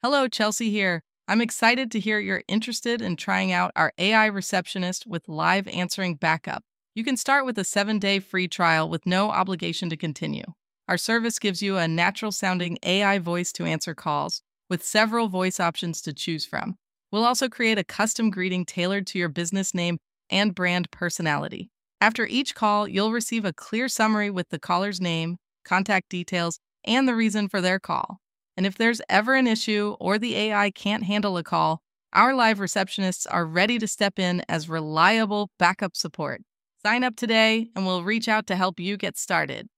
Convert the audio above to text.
Hello, Chelsea here. I'm excited to hear you're interested in trying out our AI receptionist with live answering backup. You can start with a 7-day free trial with no obligation to continue. Our service gives you a natural sounding AI voice to answer calls, with several voice options to choose from. We'll also create a custom greeting tailored to your business name and brand personality. After each call, you'll receive a clear summary with the caller's name, contact details, and the reason for their call. And if there's ever an issue or the AI can't handle a call, our live receptionists are ready to step in as reliable backup support. Sign up today and we'll reach out to help you get started.